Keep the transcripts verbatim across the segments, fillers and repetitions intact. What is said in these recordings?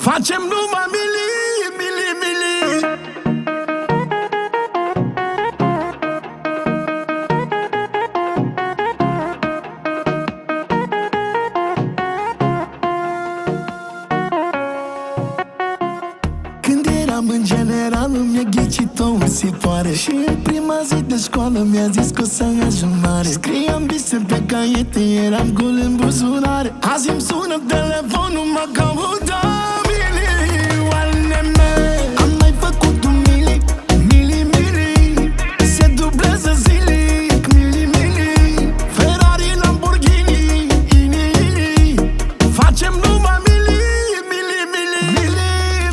Facem numai mili, mili, mili. Când eram în general mi-a ghicit o usipoare și în prima zi de școală mi-a zis că o să ajung mare. Scriam vise pe caiete, eram gol în buzunare. Azi îmi sună telefonul, mă caută milioane mele. Am mai făcut un mili, mili, mili. Se dublează zilic, mili, mili. Ferrari, Lamborghini, ini, ini. Facem numai mili, mili, mili, mili.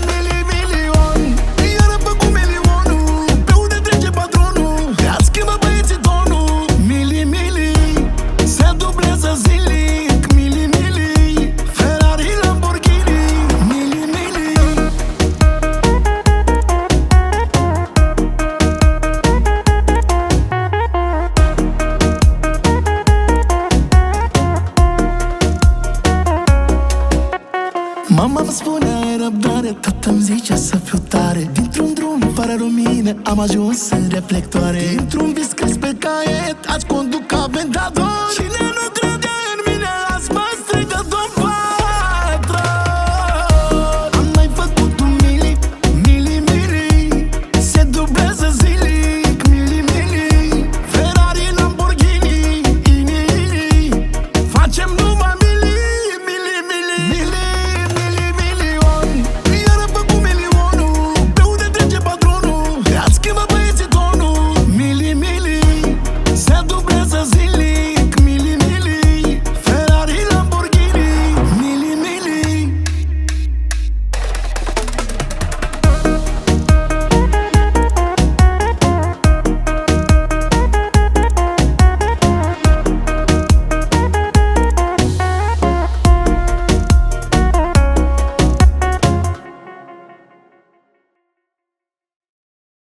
Mama-mi spunea ai răbdare, tata-mi zicea să fiu tare. Dintr-un drum fără lumină am ajuns în reflectoare. Dintr-un vis scris pe caiet azi conduc Aventador. Cine